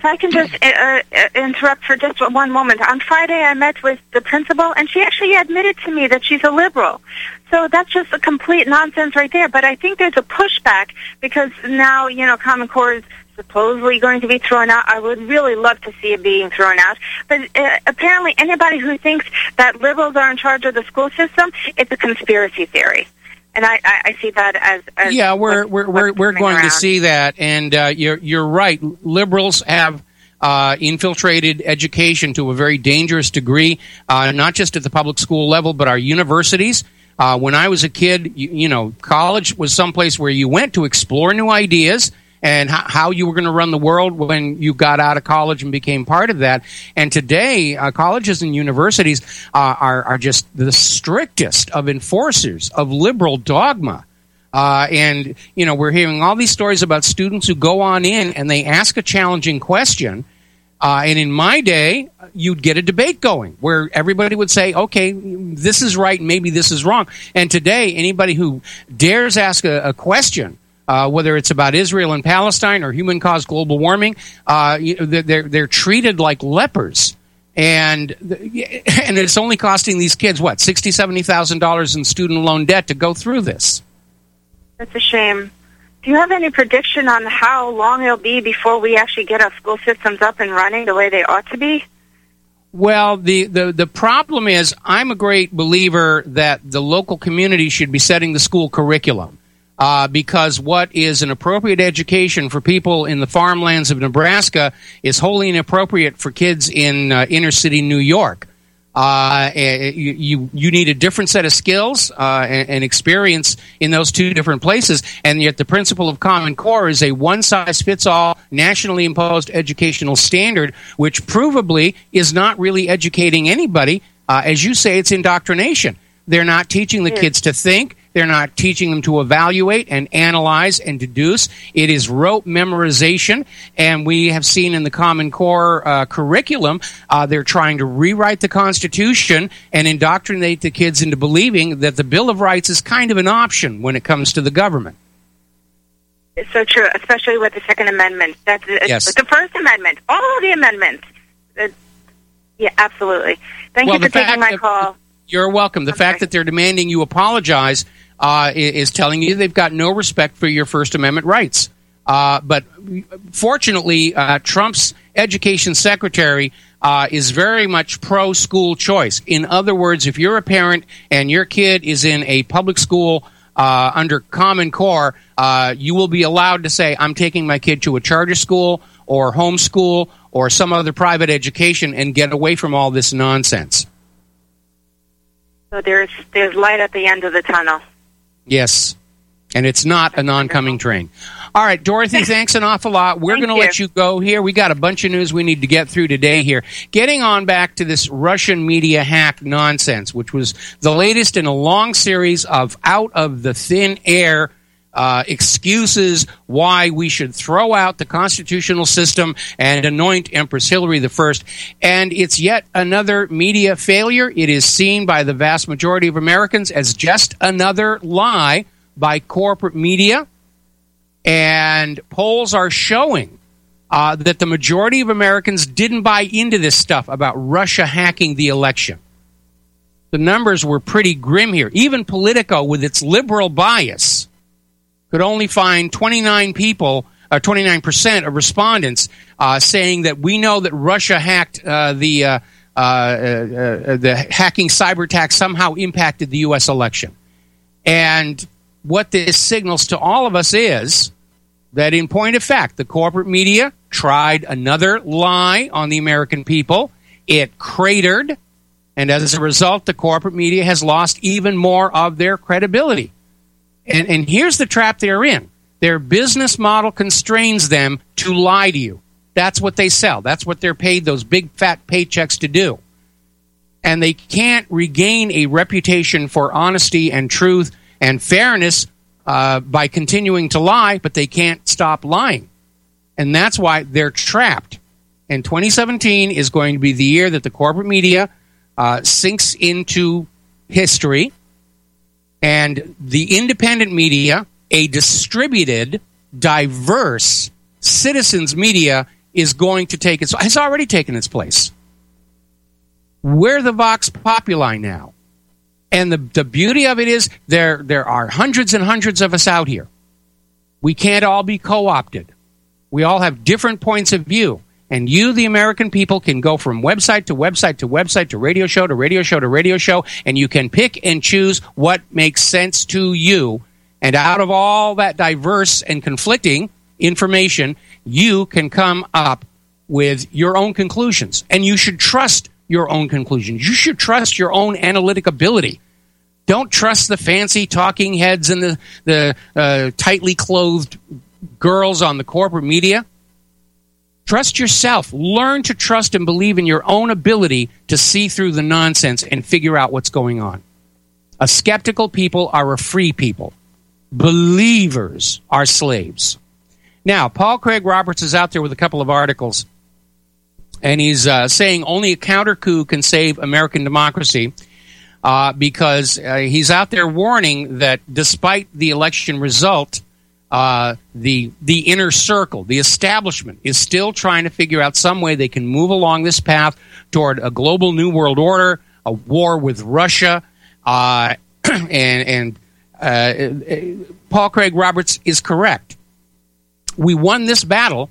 If I can just uh, uh, interrupt for just one moment. On Friday, I met with the principal, and she actually admitted to me that she's a liberal. So that's just a complete nonsense right there. But I think there's a pushback because now, you know, Common Core is supposedly going to be thrown out. I would really love to see it being thrown out. But uh, apparently anybody who thinks that liberals are in charge of the school system, it's a conspiracy theory. And I, I, I see that as, as yeah, we're we're we're, we're going around. to see that, and uh, you're you're right. Liberals have uh, infiltrated education to a very dangerous degree, uh, not just at the public school level, but our universities. Uh, when I was a kid, you, you know, college was someplace where you went to explore new ideas and how, how you were going to run the world when you got out of college and became part of that. And today, uh, colleges and universities uh, are, are just the strictest of enforcers of liberal dogma. Uh, and, you know, we're hearing all these stories about students who go on in and they ask a challenging question. Uh, and in my day, you'd get a debate going where everybody would say, okay, this is right, maybe this is wrong. And today, anybody who dares ask a, a question, Uh, whether it's about Israel and Palestine or human-caused global warming, uh, you know, they're they're treated like lepers, and and it's only costing these kids what sixty, seventy thousand dollars in student loan debt to go through this. That's a shame. Do you have any prediction on how long it'll be before we actually get our school systems up and running the way they ought to be? Well, the, the, the problem is I'm a great believer that the local community should be setting the school curriculum. Uh, because what is an appropriate education for people in the farmlands of Nebraska is wholly inappropriate for kids in uh, inner city New York. Uh, you, you you need a different set of skills uh, and, and experience in those two different places, and yet the principle of Common Core is a one-size-fits-all, nationally imposed educational standard, which provably is not really educating anybody. Uh, as you say, it's indoctrination. They're not teaching the kids to think. They're not teaching them to evaluate and analyze and deduce. It is rote memorization, and we have seen in the Common Core uh, curriculum, uh, they're trying to rewrite the Constitution and indoctrinate the kids into believing that the Bill of Rights is kind of an option when it comes to the government. It's so true, especially with the Second Amendment. That's yes. the First Amendment, all the amendments. Uh, yeah, absolutely. Thank well, you for taking my that, call. You're welcome. The I'm fact sorry. that they're demanding you apologize uh, is telling you they've got no respect for your First Amendment rights. Uh, but fortunately, uh, Trump's education secretary uh, is very much pro-school choice. In other words, if you're a parent and your kid is in a public school uh, under Common Core, uh, you will be allowed to say, I'm taking my kid to a charter school or homeschool or some other private education and get away from all this nonsense. So there's there's light at the end of the tunnel. Yes, and it's not a non-coming train. All right, Dorothy, thanks an awful lot. We're going to let you go here. We got a bunch of news we need to get through today here. Getting on back to this Russian media hack nonsense, which was the latest in a long series of out-of-the-thin-air Uh, excuses why we should throw out the constitutional system and anoint Empress Hillary the First. And it's yet another media failure. It is seen by the vast majority of Americans as just another lie by corporate media. And polls are showing uh, that the majority of Americans didn't buy into this stuff about Russia hacking the election. The numbers were pretty grim here. Even Politico, with its liberal bias, could only find twenty-nine people, or twenty-nine percent of respondents uh, saying that we know that Russia hacked uh, the uh, uh, uh, the hacking cyber attack somehow impacted the U S election. And what this signals to all of us is that, in point of fact, the corporate media tried another lie on the American people. It cratered, and as a result, the corporate media has lost even more of their credibility. And, and here's the trap they're in. Their business model constrains them to lie to you. That's what they sell. That's what they're paid those big fat paychecks to do. And they can't regain a reputation for honesty and truth and fairness uh, by continuing to lie, but they can't stop lying. And that's why they're trapped. And twenty seventeen is going to be the year that the corporate media uh, sinks into history. And the independent media, a distributed, diverse citizens media, is going to take its, has already taken its place. We're the Vox Populi now. And the, the beauty of it is there, there are hundreds and hundreds of us out here. We can't all be co-opted. We all have different points of view. And you, the American people, can go from website to website to website to radio show to radio show to radio show, and you can pick and choose what makes sense to you. And out of all that diverse and conflicting information, you can come up with your own conclusions. And you should trust your own conclusions. You should trust your own analytic ability. Don't trust the fancy talking heads and the, the uh, tightly clothed girls on the corporate media. Trust yourself. Learn to trust and believe in your own ability to see through the nonsense and figure out what's going on. A skeptical people are a free people. Believers are slaves. Now, Paul Craig Roberts is out there with a couple of articles, and he's uh, saying only a counter coup can save American democracy uh, because uh, he's out there warning that despite the election result, Uh, the the inner circle, the establishment, is still trying to figure out some way they can move along this path toward a global new world order, a war with Russia, uh, and and uh, Paul Craig Roberts is correct. We won this battle,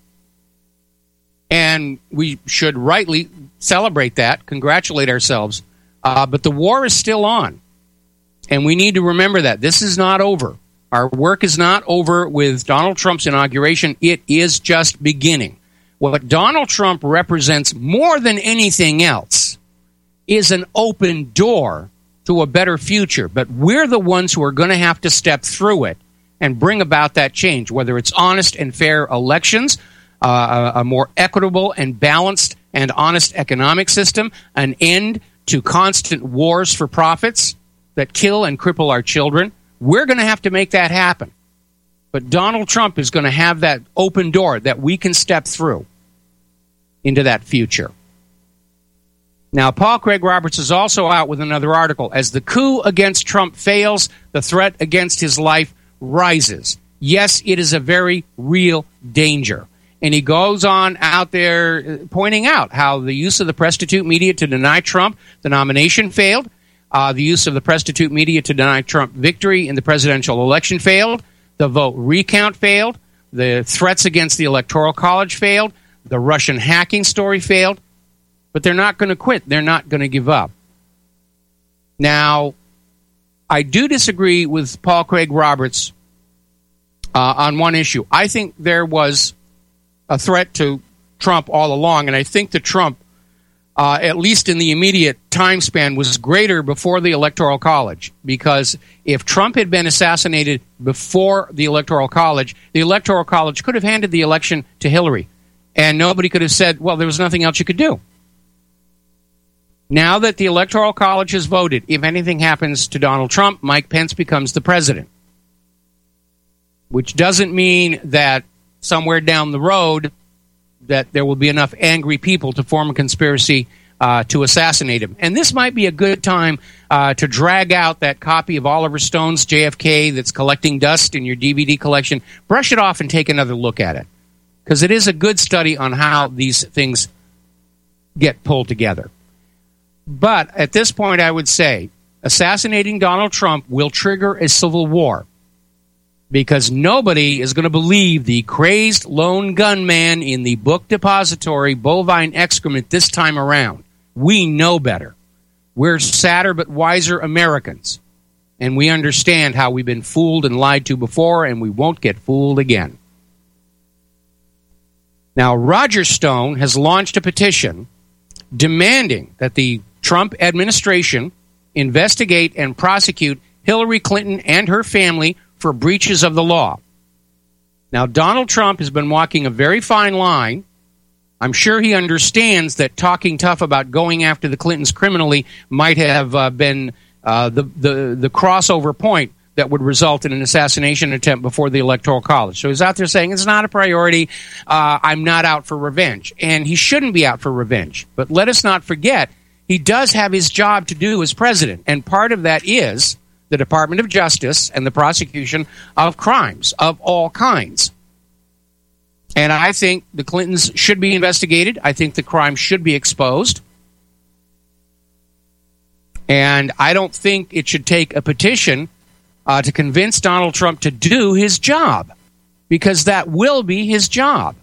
and we should rightly celebrate that, congratulate ourselves. Uh, but the war is still on, and we need to remember that this is not over. Our work is not over with Donald Trump's inauguration. It is just beginning. What Donald Trump represents more than anything else is an open door to a better future. But we're the ones who are going to have to step through it and bring about that change, whether it's honest and fair elections, uh, a, a more equitable and balanced and honest economic system, an end to constant wars for profits that kill and cripple our children. We're going to have to make that happen. But Donald Trump is going to have that open door that we can step through into that future. Now, Paul Craig Roberts is also out with another article. As the coup against Trump fails, the threat against his life rises. Yes, it is a very real danger. And he goes on out there pointing out how the use of the prostitute media to deny Trump the nomination failed. Uh, the use of the prostitute media to deny Trump victory in the presidential election failed. The vote recount failed. The threats against the Electoral College failed. The Russian hacking story failed. But they're not going to quit. They're not going to give up. Now, I do disagree with Paul Craig Roberts uh, on one issue. I think there was a threat to Trump all along, and I think that Trump, Uh, at least in the immediate time span, was greater before the Electoral College. Because if Trump had been assassinated before the Electoral College, the Electoral College could have handed the election to Hillary. And nobody could have said, well, there was nothing else you could do. Now that the Electoral College has voted, if anything happens to Donald Trump, Mike Pence becomes the president. Which doesn't mean that somewhere down the road that there will be enough angry people to form a conspiracy uh, to assassinate him. And this might be a good time uh, to drag out that copy of Oliver Stone's J F K that's collecting dust in your D V D collection. Brush it off and take another look at it. Because it is a good study on how these things get pulled together. But at this point, I would say assassinating Donald Trump will trigger a civil war. Because nobody is going to believe the crazed lone gunman in the book depository bovine excrement this time around. We know better. We're sadder but wiser Americans. And we understand how we've been fooled and lied to before, and we won't get fooled again. Now, Roger Stone has launched a petition demanding that the Trump administration investigate and prosecute Hillary Clinton and her family for breaches of the law. Now, Donald Trump has been walking a very fine line. I'm sure he understands that talking tough about going after the Clintons criminally might have uh, been uh, the, the, the crossover point that would result in an assassination attempt before the Electoral College. So he's out there saying, it's not a priority. Uh, I'm not out for revenge. And he shouldn't be out for revenge. But let us not forget, he does have his job to do as president. And part of that is the Department of Justice and the prosecution of crimes of all kinds. And I think the Clintons should be investigated. I think the crime should be exposed. And I don't think it should take a petition uh, to convince Donald Trump to do his job, because that will be his job.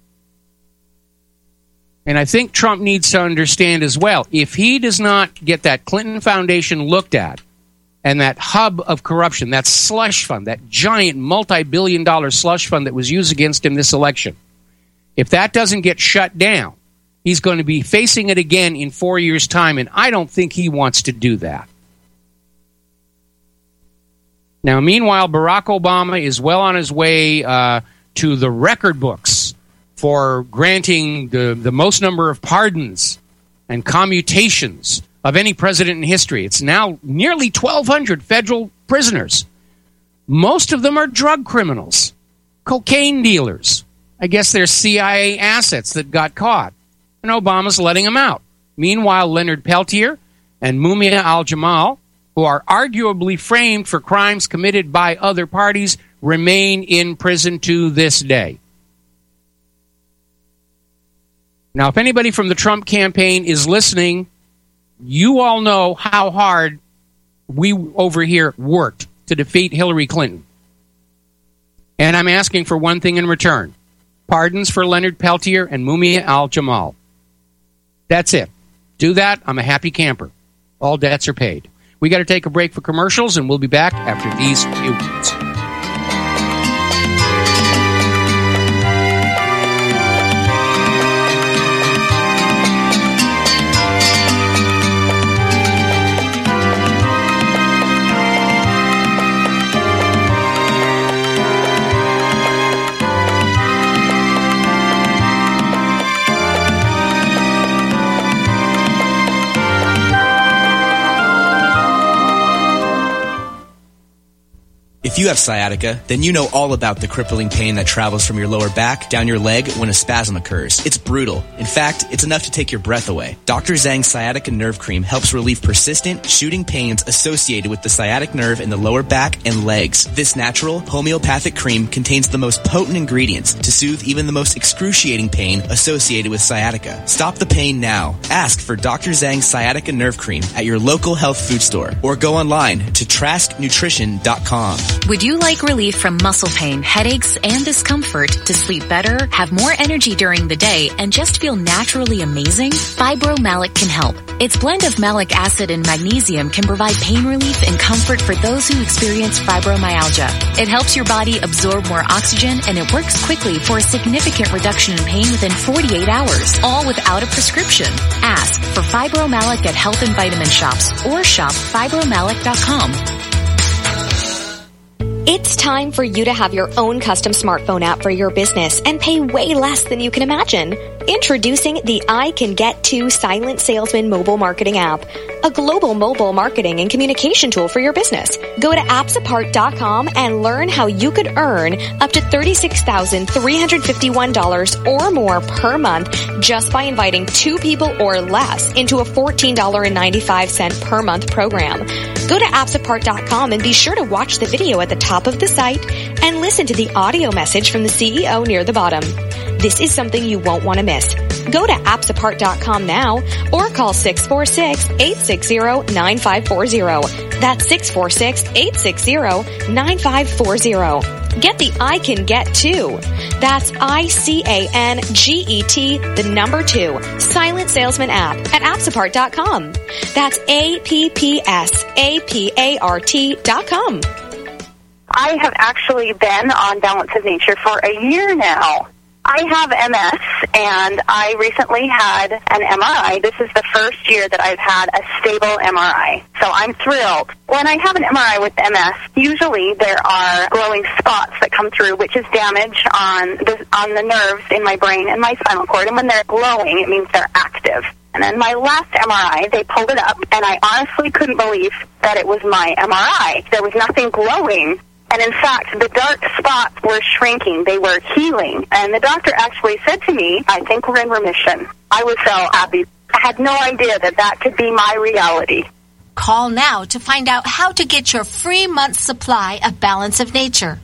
And I think Trump needs to understand as well, if he does not get that Clinton Foundation looked at, and that hub of corruption, that slush fund, that giant multi-billion dollar slush fund that was used against him this election, if that doesn't get shut down, he's going to be facing it again in four years' time, and I don't think he wants to do that. Now, meanwhile, Barack Obama is well on his way uh, to the record books for granting the, the most number of pardons and commutations of any president in history. It's now nearly twelve hundred federal prisoners. Most of them are drug criminals, cocaine dealers. I guess they're C I A assets that got caught. And Obama's letting them out. Meanwhile, Leonard Peltier and Mumia al-Jamal, who are arguably framed for crimes committed by other parties, remain in prison to this day. Now, if anybody from the Trump campaign is listening, you all know how hard we over here worked to defeat Hillary Clinton. And I'm asking for one thing in return. Pardons for Leonard Peltier and Mumia al-Jamal. That's it. Do that, I'm a happy camper. All debts are paid. We got to take a break for commercials, and we'll be back after these few words. If you have sciatica, then you know all about the crippling pain that travels from your lower back down your leg when a spasm occurs. It's brutal. In fact, it's enough to take your breath away. Doctor Zhang's Sciatica Nerve Cream helps relieve persistent, shooting pains associated with the sciatic nerve in the lower back and legs. This natural, homeopathic cream contains the most potent ingredients to soothe even the most excruciating pain associated with sciatica. Stop the pain now. Ask for Doctor Zhang's Sciatica Nerve Cream at your local health food store or go online to trask nutrition dot com. Would you like relief from muscle pain, headaches, and discomfort to sleep better, have more energy during the day, and just feel naturally amazing? Fibromalic can help. Its blend of malic acid and magnesium can provide pain relief and comfort for those who experience fibromyalgia. It helps your body absorb more oxygen, and it works quickly for a significant reduction in pain within forty-eight hours, all without a prescription. Ask for Fibromalic at health and vitamin shops or shop fibromalic dot com. It's time for you to have your own custom smartphone app for your business and pay way less than you can imagine. Introducing the I Can Get To Silent Salesman mobile marketing app, a global mobile marketing and communication tool for your business. Go to apps apart dot com and learn how you could earn up to thirty-six thousand three hundred fifty-one dollars or more per month just by inviting two people or less into a fourteen dollars and ninety-five cents per month program. Go to apps apart dot com and be sure to watch the video at the top of the site and listen to the audio message from the C E O near the bottom. This is something you won't want to miss. Go to apps apart dot com now or call six four six, eight six zero, nine five four zero. That's six four six, eight six zero, nine five four zero. Get the I Can Get To. That's I C A N G E T, the number two, Silent Salesman app at apps apart dot com. That's A P P S A P A R T dot com. I have actually been on Balance of Nature for a year now. I have M S, and I recently had an M R I. This is the first year that I've had a stable M R I, so I'm thrilled. When I have an M R I with M S, usually there are glowing spots that come through, which is damage on the, on the nerves in my brain and my spinal cord, and when they're glowing, it means they're active. And then my last M R I, they pulled it up, and I honestly couldn't believe that it was my M R I. There was nothing glowing. And in fact, the dark spots were shrinking. They were healing. And the doctor actually said to me, I think we're in remission. I was so happy. I had no idea that that could be my reality. Call now to find out how to get your free month's supply of Balance of Nature.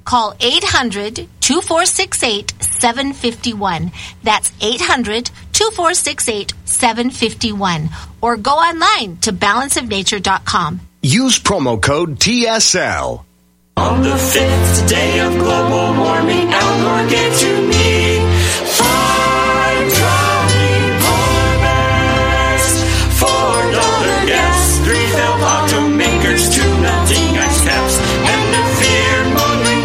Call eight hundred, two four six eight, seven five one. That's eight hundred, two four six eight, seven five one. Or go online to balance of nature dot com. Use promo code T S L. On the fifth day of global warming, Al Gore gave to me five trolley best, four dollar gas, three failed automakers, two melting ice caps, and a fear-mongering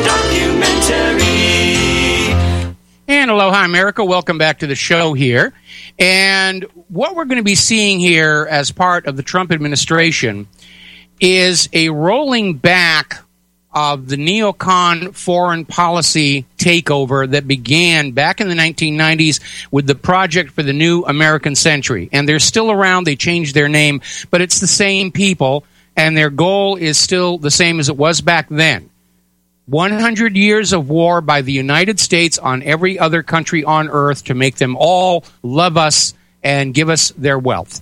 documentary. And aloha, America. Welcome back to the show here. And what we're going to be seeing here as part of the Trump administration is a rolling back of the neocon foreign policy takeover that began back in the nineteen nineties with the Project for the New American Century. And they're still around. They changed their name, but it's the same people, and their goal is still the same as it was back then. one hundred years of war by the United States on every other country on earth to make them all love us and give us their wealth.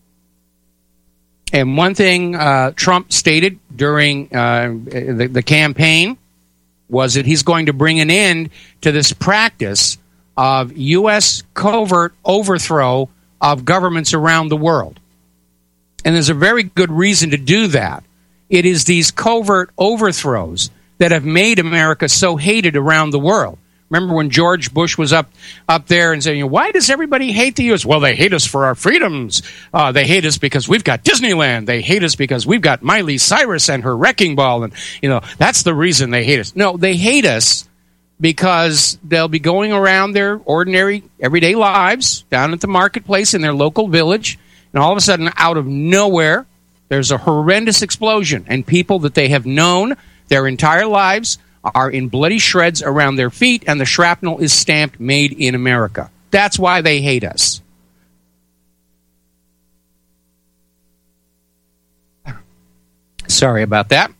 And one thing uh, Trump stated during uh, the, the campaign was that he's going to bring an end to this practice of U S covert overthrow of governments around the world. And there's a very good reason to do that. It is these covert overthrows that have made America so hated around the world. Remember when George Bush was up up there and saying, why does everybody hate the U S? Well, they hate us for our freedoms. Uh, they hate us because we've got Disneyland. They hate us because we've got Miley Cyrus and her wrecking ball. And, you know, that's the reason they hate us. No, they hate us because they'll be going around their ordinary, everyday lives down at the marketplace in their local village. And all of a sudden, out of nowhere, there's a horrendous explosion. And people that they have known their entire lives are in bloody shreds around their feet, and the shrapnel is stamped made in America. That's why they hate us. Sorry about that.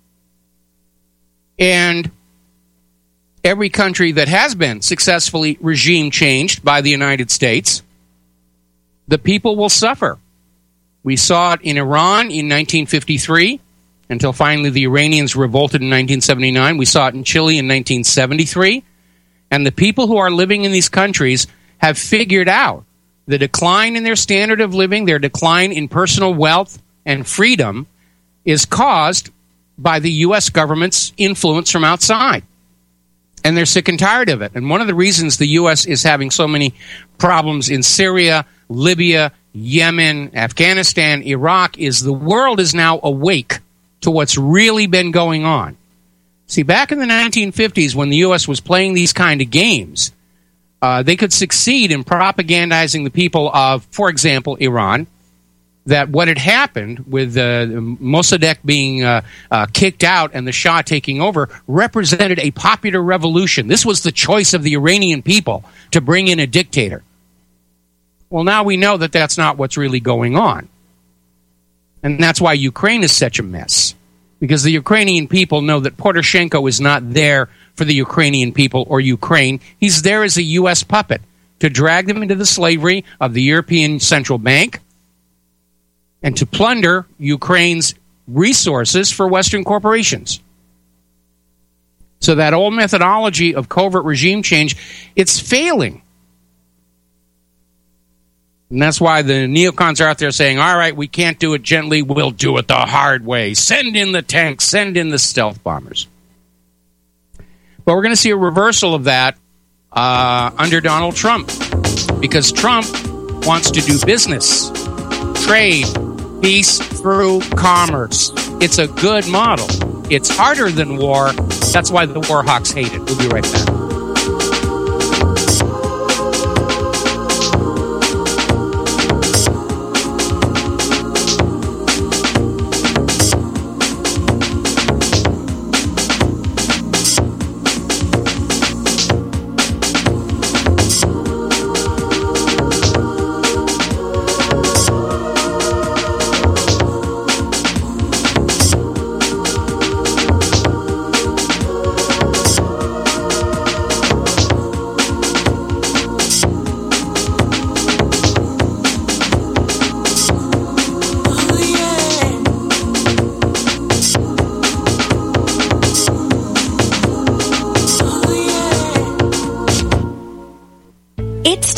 And every country that has been successfully regime changed by the United States, the people will suffer. We saw it in Iran in nineteen fifty-three. Until finally the Iranians revolted in nineteen seventy-nine. We saw it in Chile in nineteen seventy-three. And the people who are living in these countries have figured out the decline in their standard of living, their decline in personal wealth and freedom is caused by the U S government's influence from outside. And they're sick and tired of it. And one of the reasons the U S is having so many problems in Syria, Libya, Yemen, Afghanistan, Iraq is the world is now awake to what's really been going on. See, back in the nineteen fifties, when the U S was playing these kind of games, uh, they could succeed in propagandizing the people of, for example, Iran, that what had happened with uh, Mossadegh being uh, uh, kicked out and the Shah taking over represented a popular revolution. This was the choice of the Iranian people to bring in a dictator. Well, now we know that that's not what's really going on. And that's why Ukraine is such a mess. Because the Ukrainian people know that Poroshenko is not there for the Ukrainian people or Ukraine. He's there as a U S puppet to drag them into the slavery of the European Central Bank and to plunder Ukraine's resources for Western corporations. So that old methodology of covert regime change, it's failing. And that's why the neocons are out there saying, all right, we can't do it gently, we'll do it the hard way. Send in the tanks, send in the stealth bombers. But we're going to see a reversal of that uh, under Donald Trump. Because Trump wants to do business, trade, peace through commerce. It's a good model. It's harder than war. That's why the war hawks hate it. We'll be right back.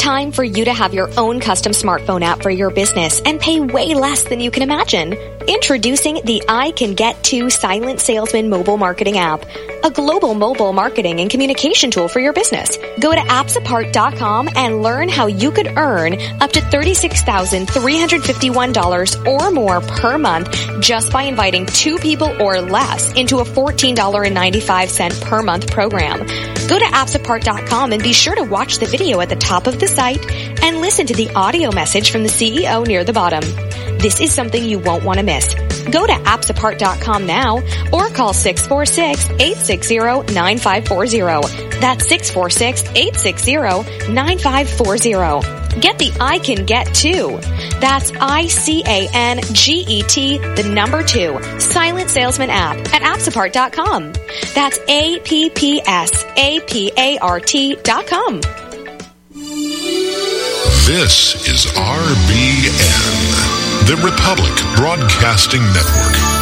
Time for you to have your own custom smartphone app for your business and pay way less than you can imagine. Introducing the I Can Get To Silent Salesman mobile marketing app, a global mobile marketing and communication tool for your business. Go to apps apart dot com and learn how you could earn up to thirty-six thousand three hundred fifty-one dollars or more per month just by inviting two people or less into a fourteen dollars and ninety-five cents per month program. Go to apps apart dot com and be sure to watch the video at the top of the site and listen to the audio message from the C E O near the bottom. This is something you won't want to miss. Go to apps apart dot com now or call six four six, eight six zero, nine five four zero. That's six four six, eight six zero, nine five four zero. Get the I Can Get To. That's I C A N G E T, the number two, Silent Salesman app at apps apart dot com. That's A P P S A P A R T dot com. This is R B N, the Republic Broadcasting Network.